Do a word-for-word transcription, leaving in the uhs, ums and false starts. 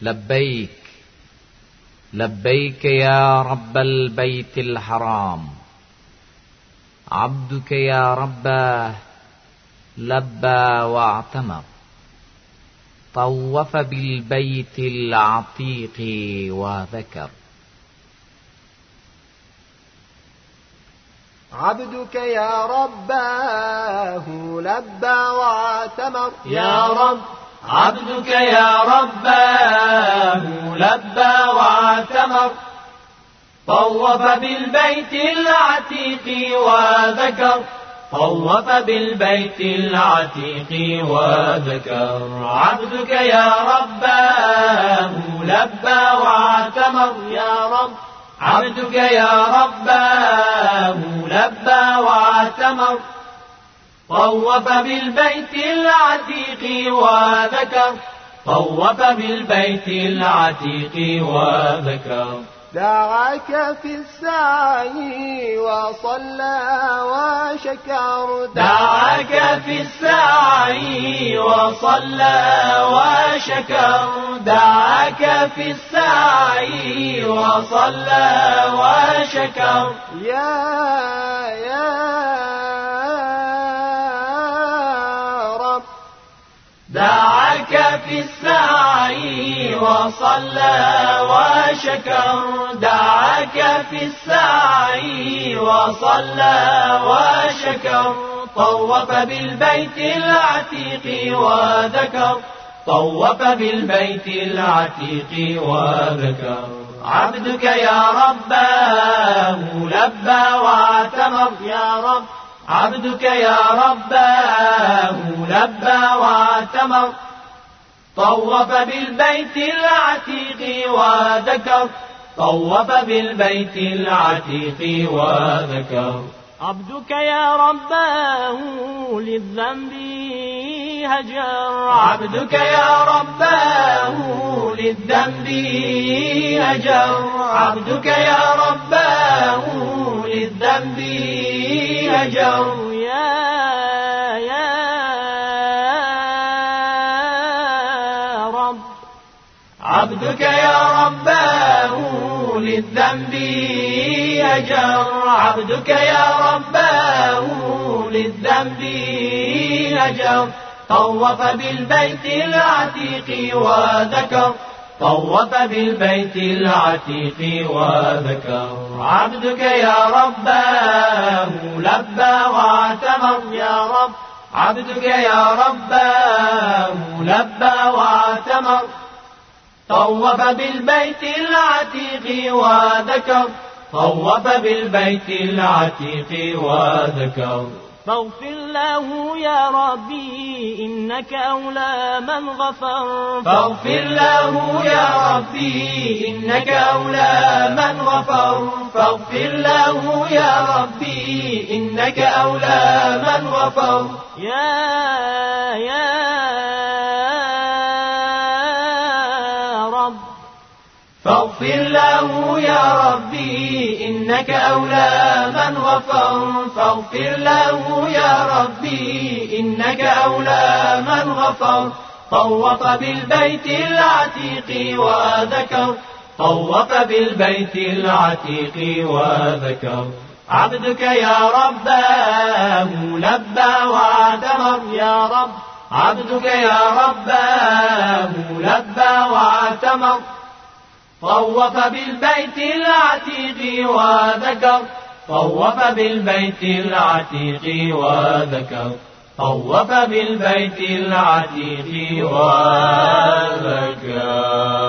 لبيك لبيك يا رب البيت الحرام، عبدك يا رباه لبى واعتمر، طوف بالبيت العتيق وذكر. عبدك يا رباه لبى واعتمر، يا رب عبدك يا رباه لبى واعتمر، طوف بالبيت العتيق وذكر، طوف بالبيت العتيق وذكر. عبدك يا رباه لبى واعتمر، يا رب عبدك يا رباه لبى واعتمر، طوف بالبيت العتيق وذكر، طوف بالبيت العتيق وذكر. دعاك في السعي وصلى وشكر، دعاك في السعي وصلى وشكر، دعاك في السعي وصلى وشكر. يا يا رب دعاك في السعي وصلى وشكر، دعاك في السعي وصلى وشكر، طوف بالبيت العتيق وذكر، طوف بالبيت العتيق وذكر. عبدك يا رباه لبى واعتمر، يا رب عبدك يا رباه لبى واعتمر، طوف بالبيت العتيق وذكر، طوف بالبيت العتيق وذكر. عبدك يا رباه للذنب هجر، عبدك يا رباه للذنب هجر، عبدك يا رباه للذنب هجر. يا يا رب عبدك يا رباه للذنب هجر، عبدك يا رباه للذنب هجر، طوف بالبيت العتيق وذكر، طوف بالبيت العتيق وذكر. عبدك يا رباه لبى واعتمر، يا رب عبدك يا رباه لبى واعتمر، طوف بالبيت العتيق وذكر، طوف بالبيت العتيق وذكر. فاغفر له يا ربي إنك أولى من غفر، فاغفر له يا ربي إنك أولى من غفر، فاغفر له يا ربي إنك أولى من غفر. يا يا رب فاغفر له يا ربي إنك أولى من غفر، فاغفر له يا ربي إنك أولى من غفر. طوف بالبيت العتيق وذكر، طوف بالبيت العتيق وذكر. عبدك يا رباه لبى واعتمر، يا رب عبدك يا رباه لبى واعتمر، طوف بالبيت العتيق وذكر، طوف بالبيت العتيق وذكر، طوف بالبيت العتيق وذكر.